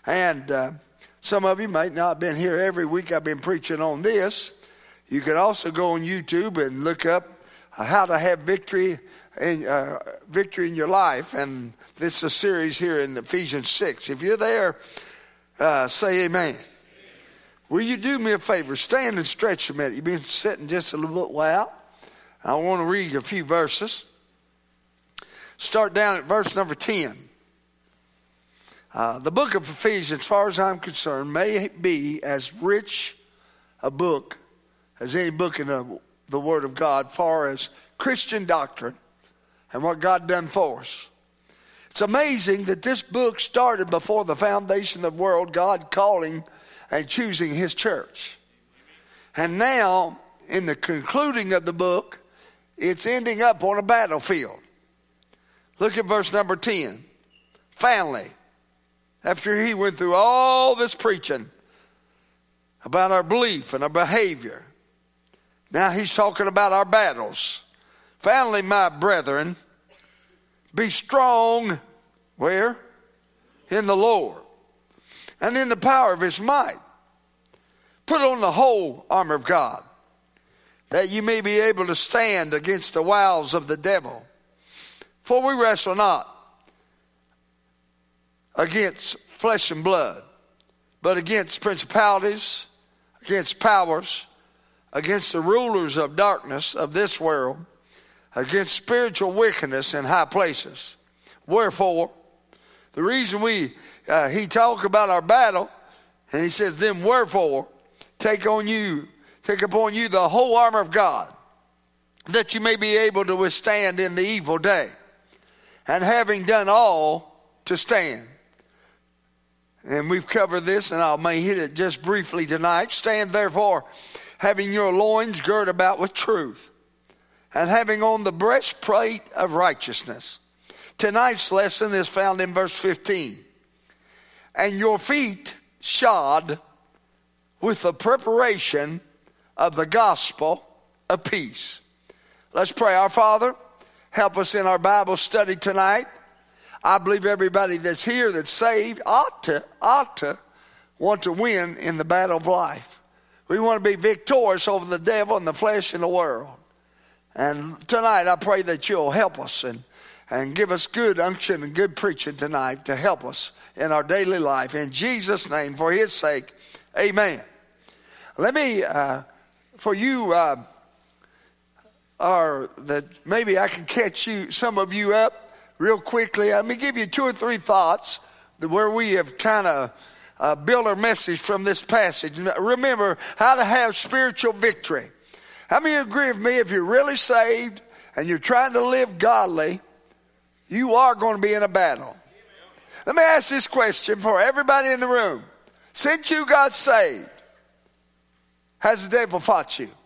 And some of you might not have been here every week I've been preaching on this. You can also go on YouTube and look up how to have victory in your life. And this is a series here in Ephesians 6. If you're there, say amen. Will you do me a favor? Stand and stretch a minute. You've been sitting just a little while. I want to read a few verses. Start down at verse number 10. The book of Ephesians, as far as I'm concerned, may be as rich a book as any book in the Word of God, as far as Christian doctrine and what God done for us. It's amazing that this book started before the foundation of the world, God calling and choosing His church. And now, in the concluding of the book, it's ending up on a battlefield. Look at verse number 10. Finally, after he went through all this preaching about our belief and our behavior, now he's talking about our battles. Finally, my brethren, be strong, where? In the Lord, and in the power of His might. Put on the whole armor of God, that you may be able to stand against the wiles of the devil. For we wrestle not against flesh and blood, but against principalities, against powers, against the rulers of darkness of this world, against spiritual wickedness in high places. Wherefore, the reason he talk about our battle, and he says, then wherefore, take upon you the whole armor of God, that you may be able to withstand in the evil day, and having done all, to stand. And we've covered this, and I may hit it just briefly tonight. Stand therefore, having your loins girt about with truth, and having on the breastplate of righteousness. Tonight's lesson is found in verse 15. And your feet shod with the preparation of the gospel of peace. Let's pray. Our Father, help us in our Bible study tonight. I believe everybody that's here that's saved ought to want to win in the battle of life. We want to be victorious over the devil and the flesh and the world. And tonight I pray that you'll help us and give us good unction and good preaching tonight to help us in our daily life. In Jesus' name, for His sake, amen. Let me, for you, that maybe I can catch some of you up real quickly. Let me give you 2 or 3 thoughts where we have kind of built our message from this passage. Remember how to have spiritual victory. How many agree with me? If you're really saved and you're trying to live godly, you are going to be in a battle. Let me ask this question for everybody in the room. Since you got saved, has the devil fought you?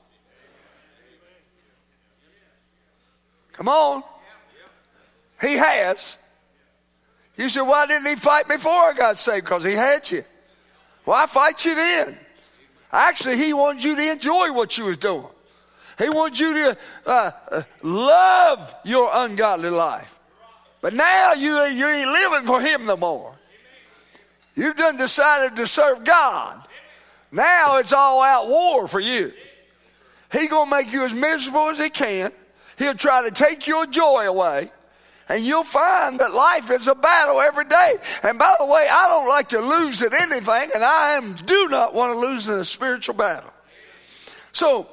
Come on. He has. You said, why didn't he fight me before I got saved? Because he had you. Why fight you then? Actually, he wanted you to enjoy what you was doing. He wanted you to love your ungodly life. But now you ain't living for him no more. You've done decided to serve God. Now it's all out war for you. He's going to make you as miserable as he can. He'll try to take your joy away. And you'll find that life is a battle every day. And by the way, I don't like to lose at anything, and I do not want to lose in a spiritual battle. So,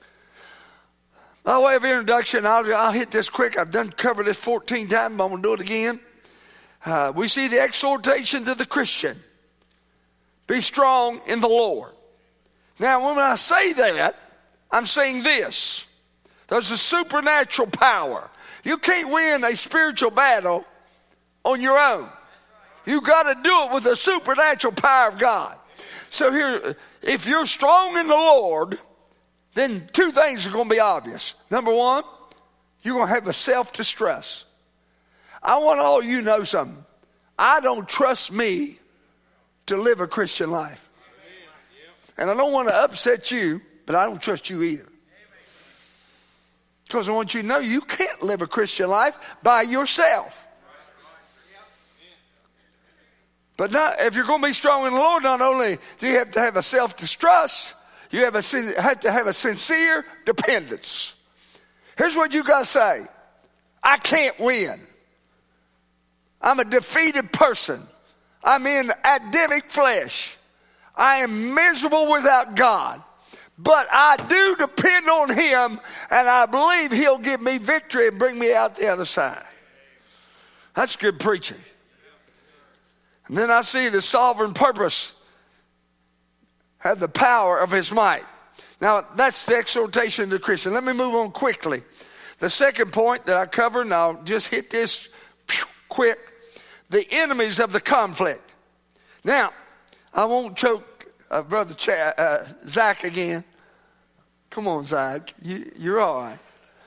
by way of introduction, I'll hit this quick. I've covered this 14 times, but I'm going to do it again. We see the exhortation to the Christian. Be strong in the Lord. Now, when I say that, I'm saying this. There's a supernatural power. You can't win a spiritual battle on your own. You've got to do it with the supernatural power of God. So here, if you're strong in the Lord, then 2 things are going to be obvious. Number 1, you're going to have a self-distrust. I want all you to know something. I don't trust me to live a Christian life. And I don't want to upset you, but I don't trust you either. Because I want you to know you can't live a Christian life by yourself. But not, if you're going to be strong in the Lord, not only do you have to have a self-distrust, you have to have a sincere dependence. Here's what you got to say. I can't win. I'm a defeated person. I'm in Adamic flesh. I am miserable without God. But I do depend on him, and I believe he'll give me victory and bring me out the other side. That's good preaching. And then I see the sovereign purpose have the power of his might. Now, that's the exhortation to the Christian. Let me move on quickly. The second point that I covered, and I'll just hit this quick. The enemies of the conflict. Now, I won't choke Brother Zach again. Come on, Zach. You're all right.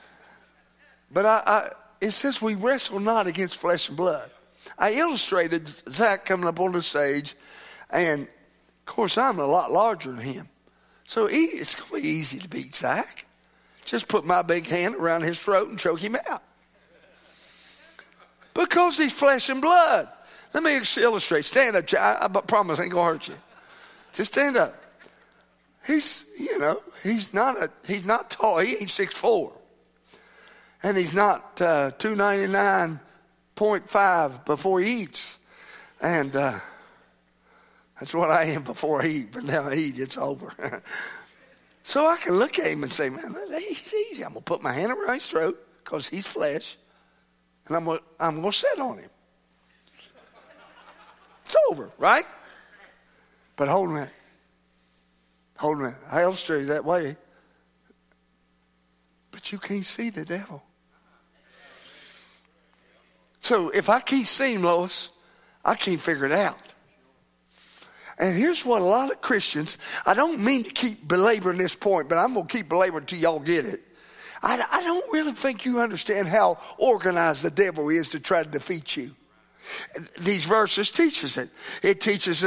But it says we wrestle not against flesh and blood. I illustrated Zach coming up on the stage, and of course I'm a lot larger than him. So it's going to be easy to beat Zach. Just put my big hand around his throat and choke him out. Because he's flesh and blood. Let me illustrate. Stand up. I promise I ain't going to hurt you. Just stand up. He's not tall. He ain't 6'4". And he's not 299.5 before he eats. And that's what I am before I eat. But now I eat, it's over. So I can look at him and say, man, he's easy. I'm going to put my hand around his throat because he's flesh. And I'm going to sit on him. It's over, right? But hold a minute. I illustrate that way. But you can't see the devil. So if I can't see him, Lois, I can't figure it out. And here's what a lot of Christians, I don't mean to keep belaboring this point, but I'm going to keep belaboring until y'all get it. I don't really think you understand how organized the devil is to try to defeat you. These verses teaches it. It teaches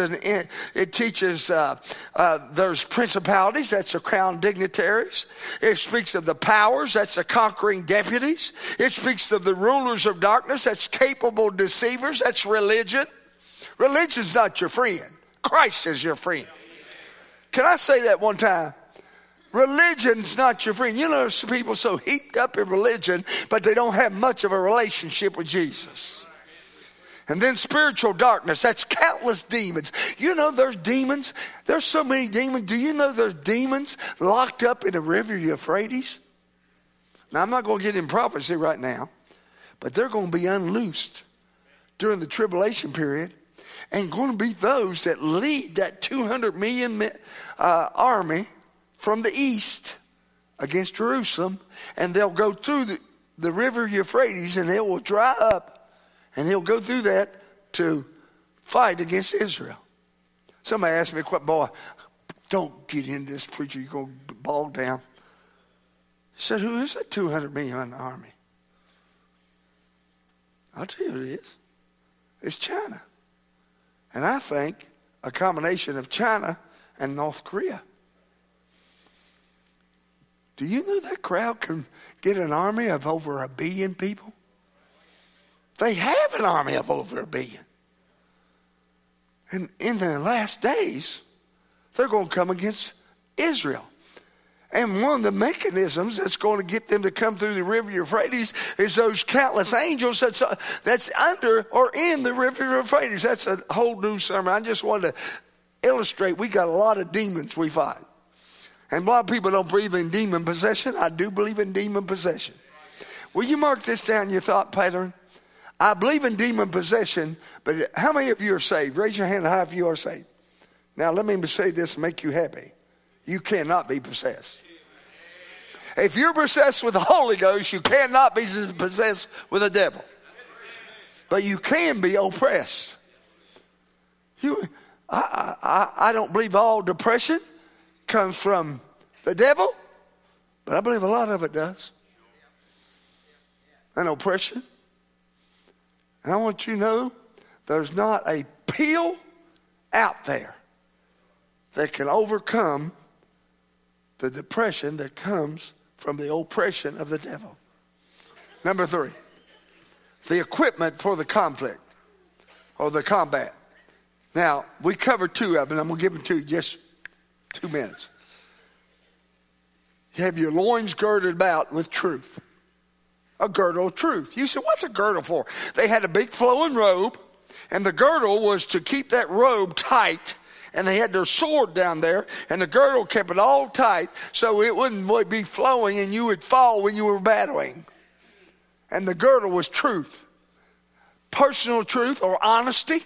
there's principalities, that's the crowned dignitaries. It speaks of the powers, that's the conquering deputies. It speaks of the rulers of darkness, that's capable deceivers, that's religion. Religion's not your friend. Christ is your friend. Can I say that one time? Religion's not your friend. You know, there's people so heaped up in religion, but they don't have much of a relationship with Jesus. And then spiritual darkness, that's countless demons. You know there's demons. There's so many demons. Do you know there's demons locked up in the river Euphrates? Now, I'm not going to get in prophecy right now, but they're going to be unloosed during the tribulation period and going to be those that lead that 200 million army from the east against Jerusalem, and they'll go through the river Euphrates, and it will dry up. And he'll go through that to fight against Israel. Somebody asked me, boy, don't get into this, preacher. You're going to bog down. He said, who is that 200 million army? I'll tell you who it is. It's China. And I think a combination of China and North Korea. Do you know that crowd can get an army of over 1 billion people? They have an army of over 1 billion. And in the last days, they're going to come against Israel. And one of the mechanisms that's going to get them to come through the river Euphrates is those countless angels that's under or in the river Euphrates. That's a whole new sermon. I just wanted to illustrate we got a lot of demons we fight. And a lot of people don't believe in demon possession. I do believe in demon possession. Will you mark this down in your thought pattern? I believe in demon possession, but how many of you are saved? Raise your hand high if you are saved. Now, let me say this and make you happy. You cannot be possessed. If you're possessed with the Holy Ghost, you cannot be possessed with the devil. But you can be oppressed. I don't believe all depression comes from the devil, but I believe a lot of it does. And oppression. And I want you to know there's not a pill out there that can overcome the depression that comes from the oppression of the devil. Number 3, the equipment for the conflict or the combat. Now, we covered two of them. I'm going to give them to you just 2 minutes. You have your loins girded about with truth. A girdle of truth. You said, what's a girdle for? They had a big flowing robe, and the girdle was to keep that robe tight. And they had their sword down there, and the girdle kept it all tight so it wouldn't be flowing and you would fall when you were battling. And the girdle was truth. Personal truth or honesty,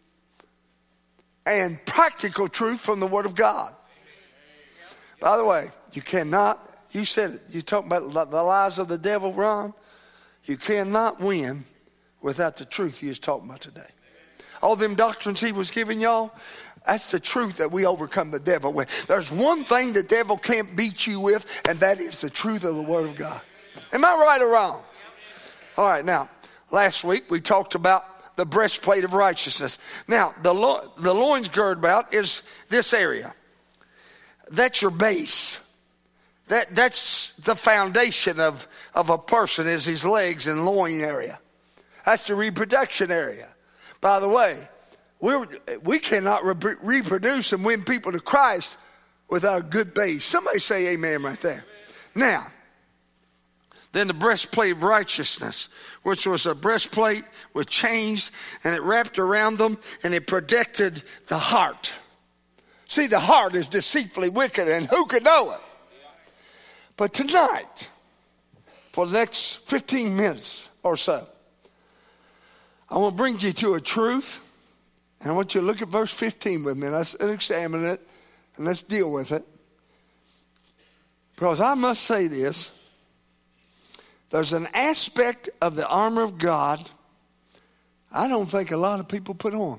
and practical truth from the Word of God. By the way, you cannot, you said it, you talking about the lies of the devil, Ron. You cannot win without the truth he was talking about today. All them doctrines he was giving y'all, that's the truth that we overcome the devil with. There's one thing the devil can't beat you with, and that is the truth of the Word of God. Am I right or wrong? All right, now, last week we talked about the breastplate of righteousness. Now, the loins girded about is this area. That's your base. That's the foundation of a person, is his legs and loin area. That's the reproduction area. By the way, we cannot reproduce and win people to Christ without a good base. Somebody say amen right there. Now, then the breastplate of righteousness, which was a breastplate with chains, and it wrapped around them, and it protected the heart. See, the heart is deceitfully wicked, and who could know it? But tonight, for the next 15 minutes or so, I want to bring you to a truth. And I want you to look at verse 15 with me. And let's examine it. And let's deal with it. Because I must say this. There's an aspect of the armor of God I don't think a lot of people put on.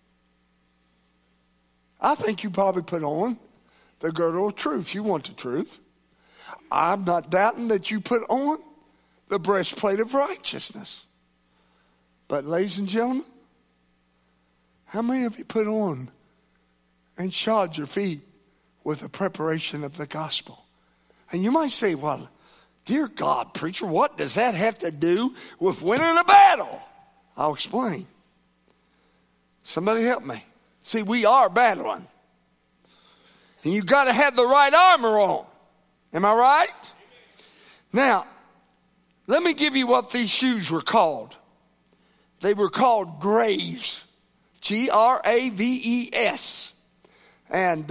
I think you probably put on the girdle of truth. You want the truth. I'm not doubting that you put on the breastplate of righteousness. But ladies and gentlemen, how many of you put on and shod your feet with the preparation of the gospel? And you might say, well, dear God, preacher, what does that have to do with winning a battle? I'll explain. Somebody help me. See, we are battling. And you've got to have the right armor on. Am I right? Now, let me give you what these shoes were called. They were called Graves. Graves. And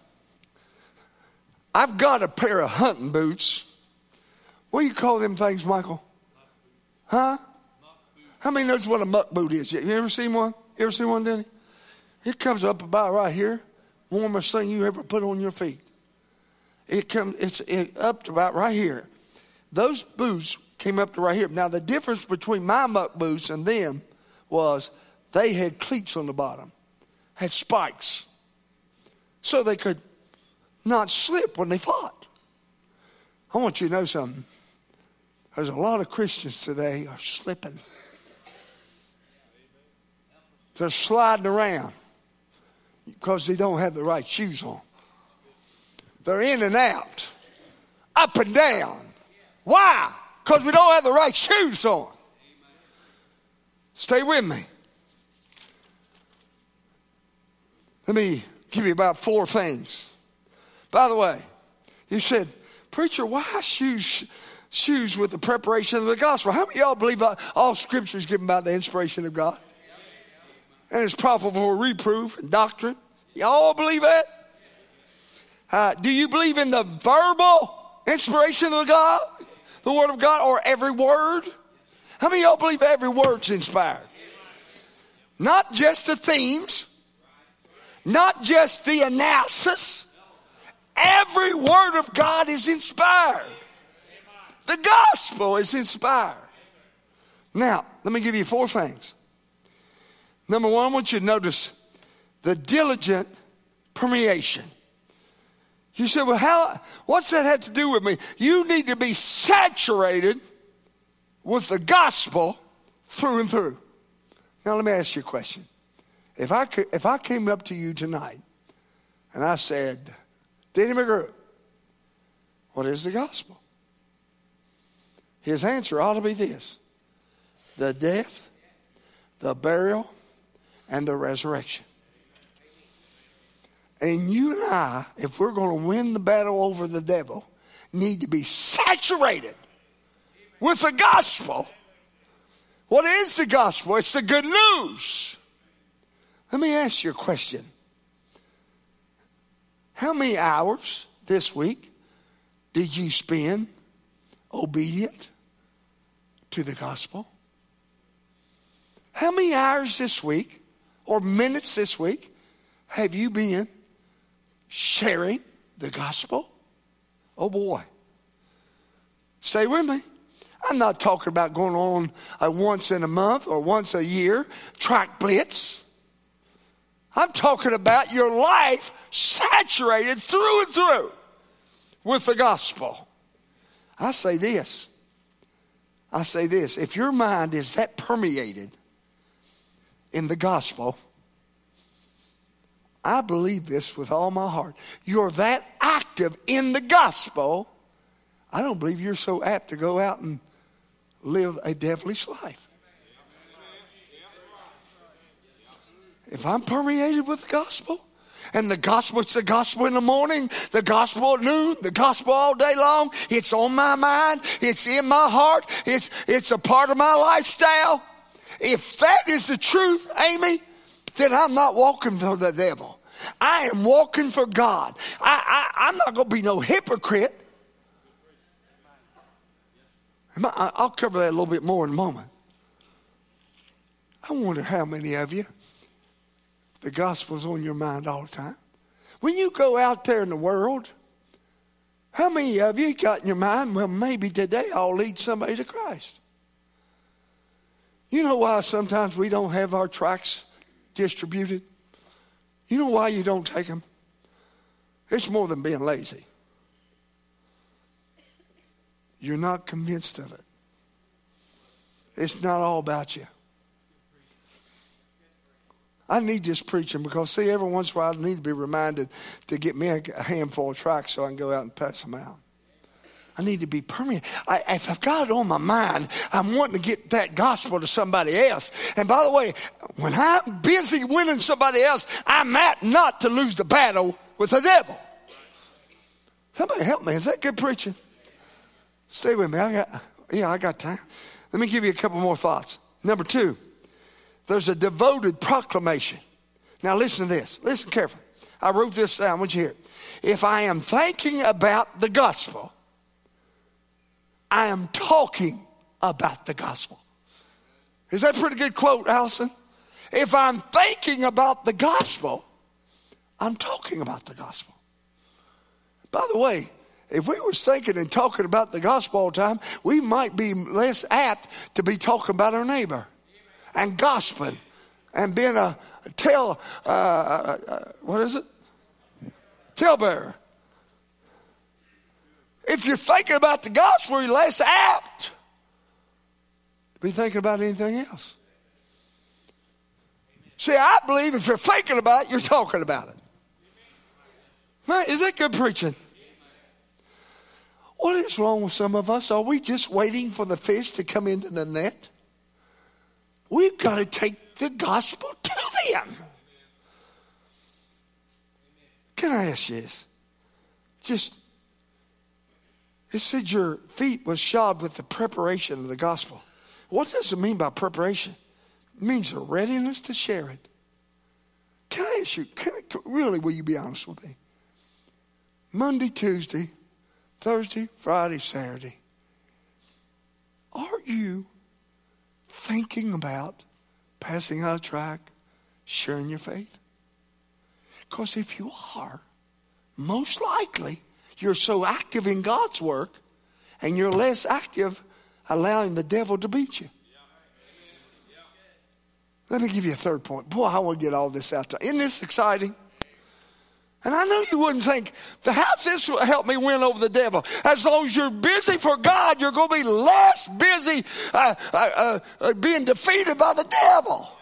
I've got a pair of hunting boots. What do you call them things, Michael? Huh? How many knows what a muck boot is? You ever seen one? You ever seen one, Denny? It comes up about right here. Warmest thing you ever put on your feet. It's up to about right here. Those boots came up to right here. Now, the difference between my muck boots and them was they had cleats on the bottom, had spikes, so they could not slip when they fought. I want you to know something. There's a lot of Christians today are slipping. They're sliding around because they don't have the right shoes on. They're in and out, up and down. Why? Because we don't have the right shoes on. Stay with me. Let me give you about 4 things. By the way, you said, preacher, why shoes with the preparation of the gospel? How many of y'all believe all scripture is given by the inspiration of God? And it's profitable for reproof and doctrine. Y'all believe that? Do you believe in the verbal inspiration of God, the Word of God, or every word? How many of y'all believe every word's inspired? Not just the themes, not just the analysis. Every word of God is inspired. The gospel is inspired. Now, let me give you 4 things. Number 1, I want you to notice the diligent permeation. You said, well, what's that have to do with me? You need to be saturated with the gospel through and through. Now, let me ask you a question. If I came up to you tonight and I said, Danny McGrew, what is the gospel? His answer ought to be this: the death, the burial, and the resurrection. And you and I, if we're going to win the battle over the devil, need to be saturated with the gospel. What is the gospel? It's the good news. Let me ask you a question. How many hours this week did you spend obedient to the gospel? How many hours this week or minutes this week have you been sharing the gospel? Oh boy. Stay with me. I'm not talking about going on a once in a month or once a year track blitz. I'm talking about your life saturated through and through with the gospel. I say this. If your mind is that permeated in the gospel, I believe this with all my heart. You're that active in the gospel, I don't believe you're so apt to go out and live a devilish life. If I'm permeated with the gospel, and the gospel, it's the gospel in the morning, the gospel at noon, the gospel all day long, it's on my mind, it's in my heart, it's a part of my lifestyle. If that is the truth, Amy, then I'm not walking for the devil. I am walking for God. I'm not going to be no hypocrite. I'll cover that a little bit more in a moment. I wonder how many of you, the gospel's on your mind all the time. When you go out there in the world, how many of you got in your mind, well, maybe today I'll lead somebody to Christ? You know why sometimes we don't have our tracts distributed? You know why you don't take them? It's more than being lazy. You're not convinced of it. It's not all about you. I need this preaching because, see, every once in a while I need to be reminded to get me a handful of tracts so I can go out and pass them out. I need to be permeated. If I've got it on my mind, I'm wanting to get that gospel to somebody else. And by the way, when I'm busy winning somebody else, I'm apt not to lose the battle with the devil. Somebody help me. Is that good preaching? Stay with me. I got time. Let me give you a couple more thoughts. Number 2. There's a devoted proclamation. Now listen to this. Listen carefully. I wrote this down. I want you to hear it. If I am thinking about the gospel, I am talking about the gospel. Is that a pretty good quote, Allison? If I'm thinking about the gospel, I'm talking about the gospel. By the way, if we was thinking and talking about the gospel all the time, we might be less apt to be talking about our neighbor and gospeling and being a talebearer. If you're thinking about the gospel, you're less apt to be thinking about anything else. See, I believe if you're thinking about it, you're talking about it. Man, is that good preaching? What is wrong with some of us? Are we just waiting for the fish to come into the net? We've got to take the gospel to them. Can I ask you this? It said your feet was shod with the preparation of the gospel. What does it mean by preparation? It means a readiness to share it. Can I ask you, really, will you be honest with me? Monday, Tuesday, Thursday, Friday, Saturday. Are you thinking about passing out a tract, sharing your faith? Because if you are, most likely you're so active in God's work and you're less active allowing the devil to beat you. Let me give you a third point. Boy, I want to get all this out. Isn't this exciting? And I know you wouldn't think, how's this help me win over the devil? As long as you're busy for God, you're going to be less busy being defeated by the devil.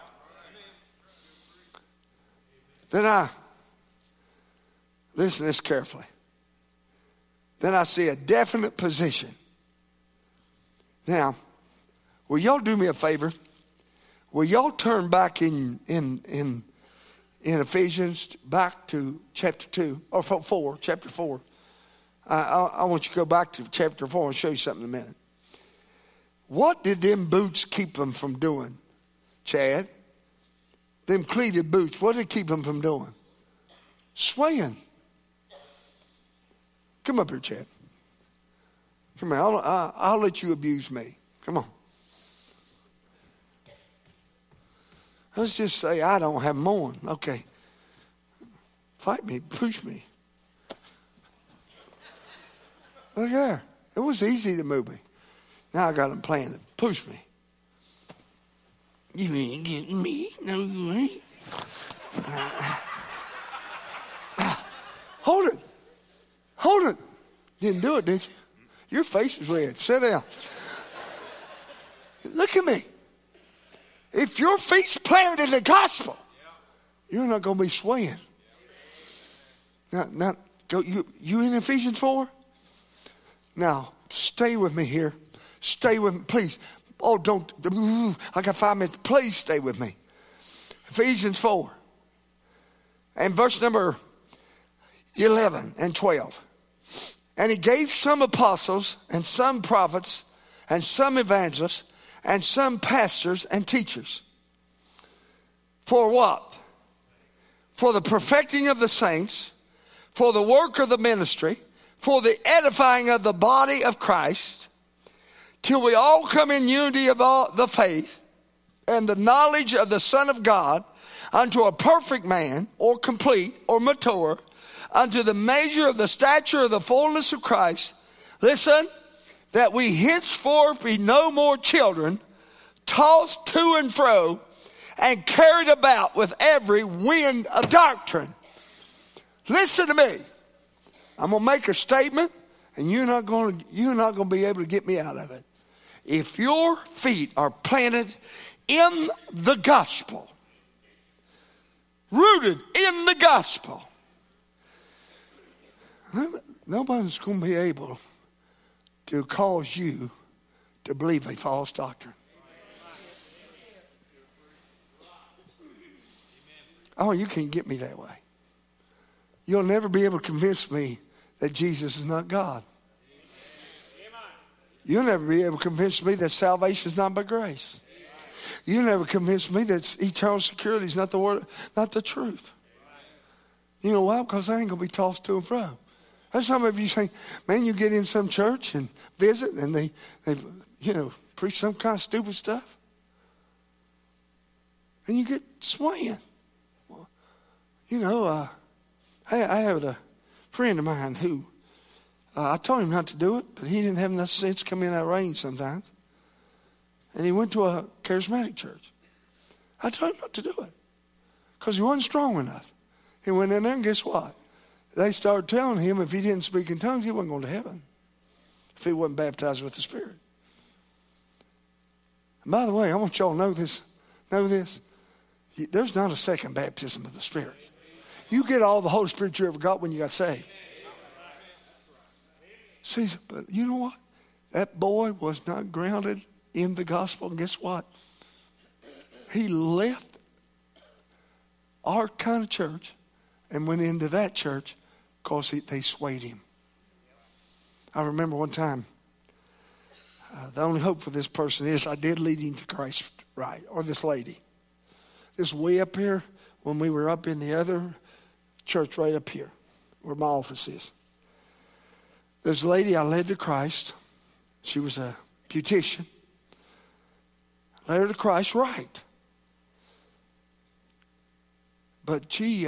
Then listen to this carefully. Then I see a definite position. Now, will y'all do me a favor? Will y'all turn back in in Ephesians, back to chapter 2, or 4, chapter 4. I want you to go back to chapter 4 and show you something in a minute. What did them boots keep them from doing, Chad? Them cleated boots, what did it keep them from doing? Swaying. Come up here, Chad. Come here, I'll let you abuse me. Come on. Let's just say I don't have them on. Okay. Fight me, push me. Look there. It was easy to move me. Now I got them playing to push me. You ain't getting me. No, you ain't. Hold it. Hold it. Didn't do it, did you? Your face is red. Sit down. Look at me. If your feet's planted in the gospel, you're not going to be swaying. Now, go. You in Ephesians 4? Now, stay with me here. Stay with me, please. Oh, don't. I got 5 minutes. Please stay with me. Ephesians 4. And verse number 11 and 12. And he gave some apostles and some prophets and some evangelists and some pastors and teachers. For what? For the perfecting of the saints, for the work of the ministry, for the edifying of the body of Christ, till we all come in unity of all the faith and the knowledge of the Son of God, unto a perfect man, or complete, or mature, unto the measure of the stature of the fullness of Christ. Listen, that we henceforth be no more children, tossed to and fro, and carried about with every wind of doctrine. Listen to me. I'm going to make a statement, and you're not going to be able to get me out of it. If your feet are planted in the gospel, rooted in the gospel, nobody's going to be able to cause you to believe a false doctrine. Oh, you can't get me that way. You'll never be able to convince me that Jesus is not God. You'll never be able to convince me that salvation is not by grace. You'll never convince me that eternal security is not the word, not the truth. You know why? Because I ain't going to be tossed to and fro. That's some of you say, man, you get in some church and visit and they preach some kind of stupid stuff. And you get swaying. Well, I have a friend of mine who, I told him not to do it, but he didn't have enough sense to come in that rain sometimes. And he went to a charismatic church. I told him not to do it because he wasn't strong enough. He went in there and guess what? They started telling him if he didn't speak in tongues, he wasn't going to heaven if he wasn't baptized with the Spirit. And by the way, I want y'all to know this. There's not a second baptism of the Spirit. You get all the Holy Spirit you ever got when you got saved. See, but you know what? That boy was not grounded in the gospel. And guess what? He left our kind of church and went into that church because they swayed him. I remember one time, the only hope for this person is I did lead him to Christ, right? Or this lady. This way up here, when we were up in the other church right up here, where my office is. There's a lady I led to Christ. She was a beautician. I led her to Christ right. But she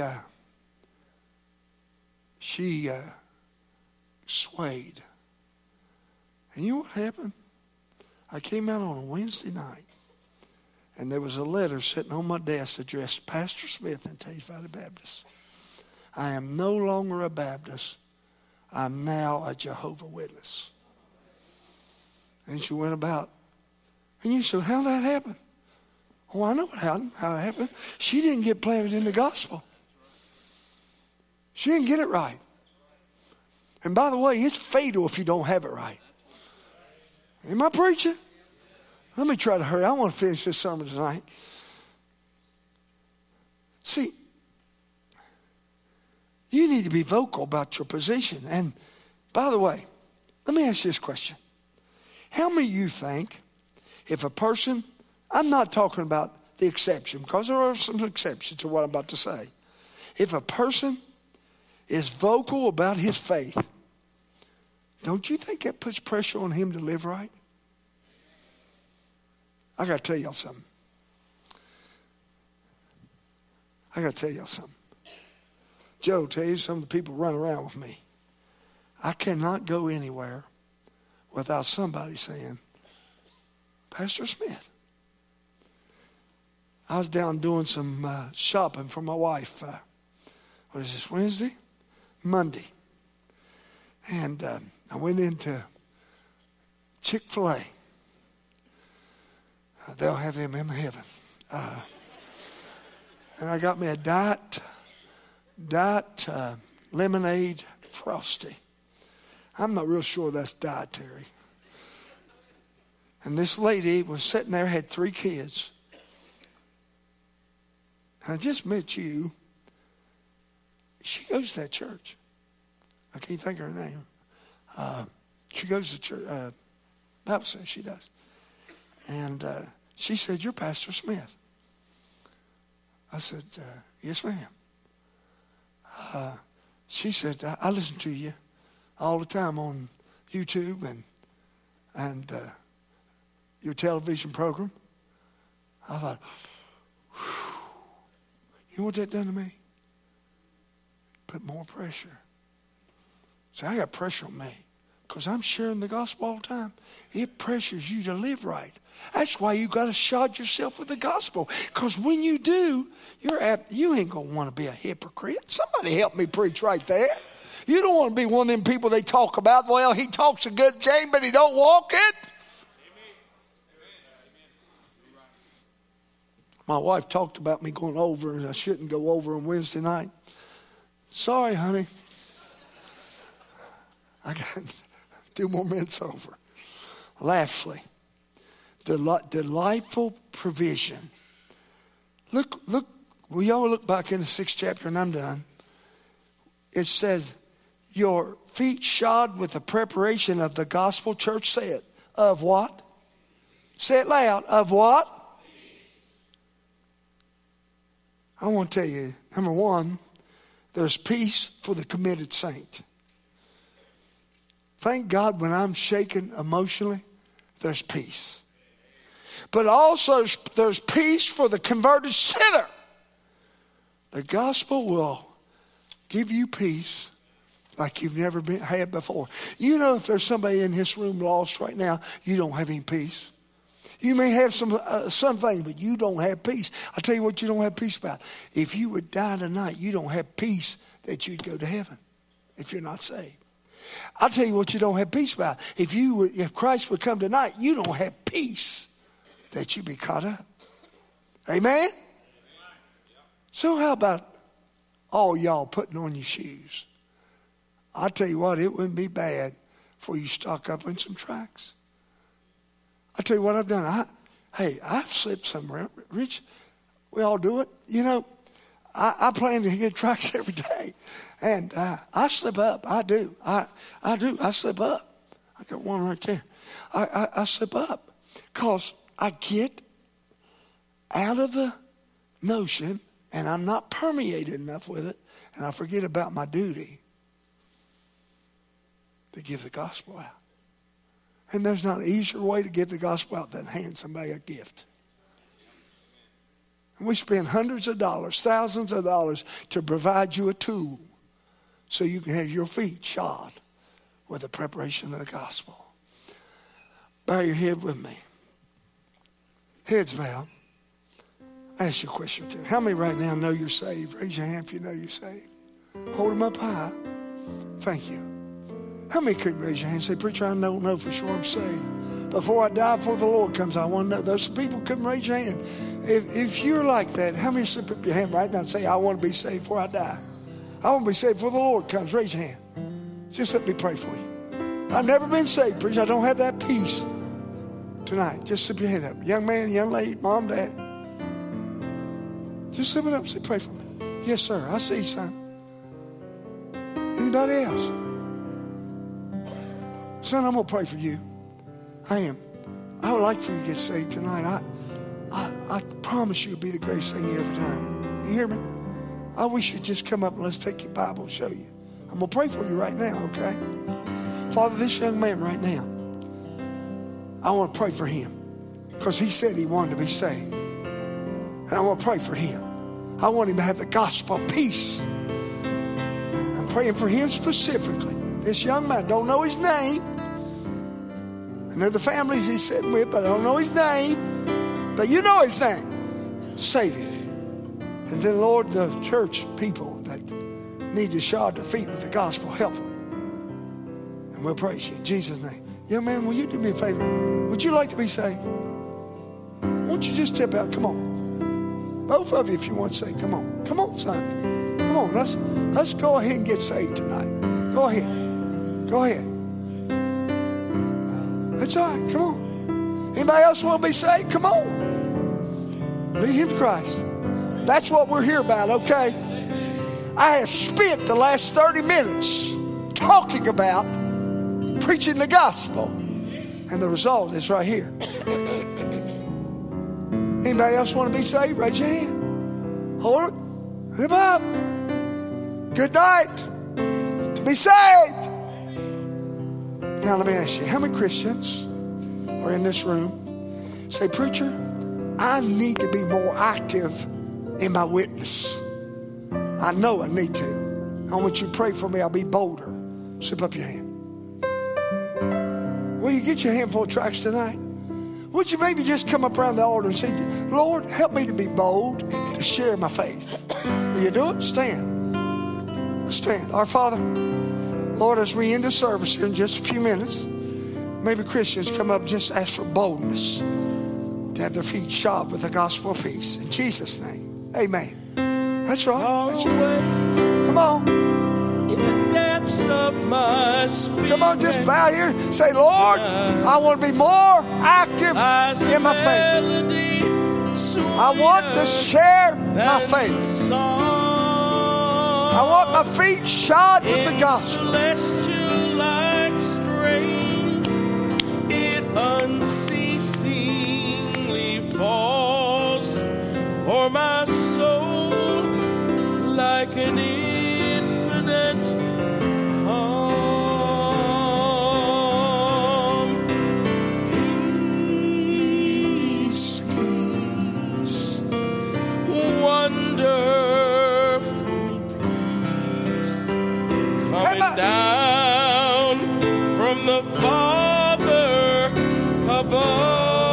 swayed. And you know what happened? I came out on a Wednesday night, and there was a letter sitting on my desk addressed Pastor Smith in Taze Valley Baptist. I am no longer a Baptist. I'm now a Jehovah's Witness. And she went about. And you said, how'd that happen? Oh, I know how it happened. She didn't get planted in the gospel. She didn't get it right. And by the way, it's fatal if you don't have it right. Am I preaching? Let me try to hurry. I want to finish this sermon tonight. See, You need to be vocal about your position. And by the way, let me ask you this question. How many of you think if a person, I'm not talking about the exception, because there are some exceptions to what I'm about to say. If a person is vocal about his faith, don't you think that puts pressure on him to live right? I got to tell y'all something. Joe, tell you some of the people run around with me. I cannot go anywhere without somebody saying, Pastor Smith. I was down doing some shopping for my wife. What is this, Wednesday? Monday. And I went into Chick-fil-A. They'll have them in heaven. And I got me a diet lemonade Frosty. I'm not real sure that's dietary. And this lady was sitting there, had 3 kids. I just met you. She goes to that church. I can't think of her name. She goes to church. Bible says she does. And she said, "You're Pastor Smith." I said, "Yes, ma'am." She said, "I listen to you all the time on YouTube and your television program." I thought, whew, you know what that done to me? Put more pressure. See, I got pressure on me because I'm sharing the gospel all the time. It pressures you to live right. That's why you got to shod yourself with the gospel. Because when you do, you ain't going to want to be a hypocrite. Somebody help me preach right there. You don't want to be one of them people they talk about. Well, he talks a good game, but he don't walk it. My wife talked about me going over, and I shouldn't go over on Wednesday night. Sorry, honey. I got 2 more minutes over. Lastly, delightful provision. Look, we all look back in the 6th chapter, and I'm done. It says, your feet shod with the preparation of the gospel. Church, say it. Of what? Say it loud. Of what? I want to tell you, number 1, there's peace for the committed saint. Thank God when I'm shaken emotionally, there's peace. But also there's peace for the converted sinner. The gospel will give you peace like you've never had before. You know, if there's somebody in this room lost right now, you don't have any peace. You may have something, but you don't have peace. I'll tell you what you don't have peace about. If you would die tonight, you don't have peace that you'd go to heaven if you're not saved. I'll tell you what you don't have peace about. If Christ would come tonight, you don't have peace that you'd be caught up. Amen? So how about all y'all putting on your shoes? I'll tell you what, it wouldn't be bad for you stock up on some tracks. I'll tell you what I've done. I've slipped somewhere. Rich, we all do it. You know, I plan to get tracks every day. And I slip up. I do. I do. I slip up. I got one right there. I slip up because I get out of the notion and I'm not permeated enough with it, and I forget about my duty to give the gospel out. And there's not an easier way to give the gospel out than hand somebody a gift. And we spend hundreds of dollars, thousands of dollars to provide you a tool so you can have your feet shod with the preparation of the gospel. Bow your head with me. Heads bowed. I ask you a question or two. How many right now know you're saved? Raise your hand if you know you're saved. Hold them up high. Thank you. How many couldn't raise your hand and say, "Preacher, I don't know for sure I'm saved. Before I die, before the Lord comes, I want to know." Those people couldn't raise your hand. If you're like that, how many slip up your hand right now and say, "I want to be saved before I die. I want to be saved before the Lord comes"? Raise your hand. Just let me pray for you. I've never been saved, preacher. I don't have that peace. Tonight, just slip your hand up. Young man, young lady, mom, dad. Just slip it up and say, "Pray for me." "Yes, sir. I see you, son." Anybody else? Son, I'm going to pray for you. I am. I would like for you to get saved tonight. I promise you it'll be the greatest thing you ever done. You hear me? I wish you'd just come up and let's take your Bible and show you. I'm going to pray for you right now, okay? Father, this young man right now, I want to pray for him because he said he wanted to be saved. And I want to pray for him. I want him to have the gospel peace. I'm praying for him specifically. This young man, don't know his name. I know the families he's sitting with, but I don't know his name. But you know his name. Save him. And then, Lord, the church people that need to shod their feet with the gospel, help them. And we'll praise you in Jesus' name. Young man, will you do me a favor? Would you like to be saved? Won't you just step out? Come on. Both of you, if you want to say, come on. Come on, son. Come on. Let's go ahead and get saved tonight. Go ahead. Go ahead. That's all right. Come on. Anybody else want to be saved? Come on. Lead him to Christ. That's what we're here about, okay? I have spent the last 30 minutes talking about preaching the gospel. And the result is right here. Anybody else want to be saved? Raise your hand. Hold it. Lift up. Good night. To be saved. Now let me ask you, how many Christians are in this room say, preacher, I need to be more active in my witness. I know I need to. I want you to pray for me. I'll be bolder. Slip up your hand. Will you get your handful of tracts tonight? Would you maybe just come up around the altar and say, Lord, help me to be bold to share my faith. Will you do it? Stand. Stand. Our Father, Lord, as we end the service here in just a few minutes, maybe Christians come up and just ask for boldness to have their feet shod with the gospel of peace. In Jesus' name, amen. That's right. That's right. Come on. In the depths of my spirit, come on, just bow here. Say, Lord, I want to be more active in my faith. I want to share my faith. I want my feet shod with the gospel. Celestial like strains, it unceasingly falls, for my soul like an infinite calm. Peace, peace, wonderful peace, coming down from the Father above.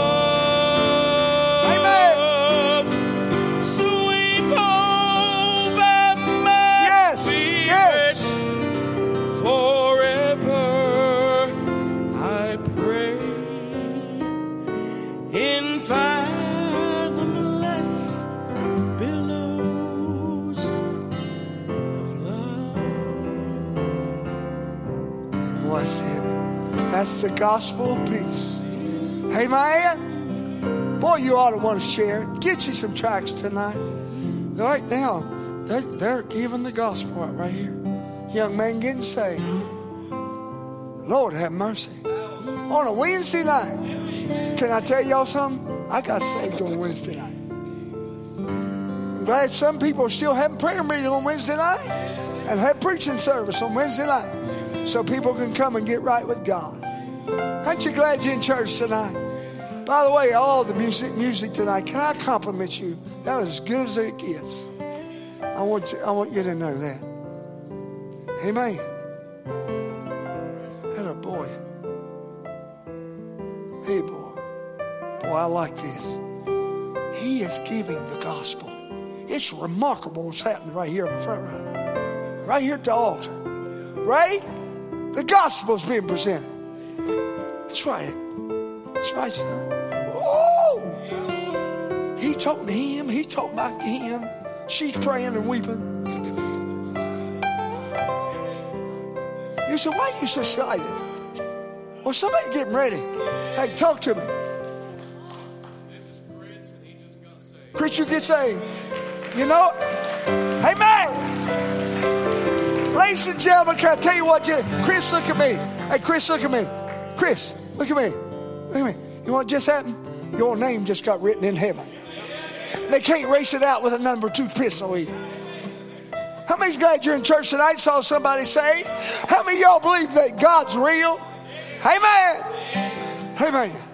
That's the gospel of peace. Hey, man. Boy, you ought to want to share it. Get you some tracts tonight. Right now, they're giving the gospel out right here. Young man getting saved. Lord have mercy. On a Wednesday night. Can I tell y'all something? I got saved on Wednesday night. I'm glad some people are still having prayer meeting on Wednesday night and have preaching service on Wednesday night so people can come and get right with God. Aren't you glad you're in church tonight? By the way, all the music tonight, can I compliment you? That was as good as it gets. I want you to know that. Amen. That a boy. Hey, boy. Boy, I like this. He is giving the gospel. It's remarkable what's happening right here in the front row. Right here at the altar. Right? The gospel's being presented. That's right. That's right, son. Whoa! He's talking to him. He's talking back to him. She's praying and weeping. You said, why are you so excited? Well, somebody's getting ready. Hey, talk to me. This is Chris, and he just got saved. Chris, you get saved. You know it? Amen. Ladies and gentlemen, can I tell you what? Chris, look at me. Hey, Chris, look at me. Chris, look at me. Look at me. You know what just happened? Your name just got written in heaven. They can't erase it out with a number 2 pistol either. How many's glad you're in church tonight? Saw somebody say. How many of y'all believe that God's real? Amen. Amen.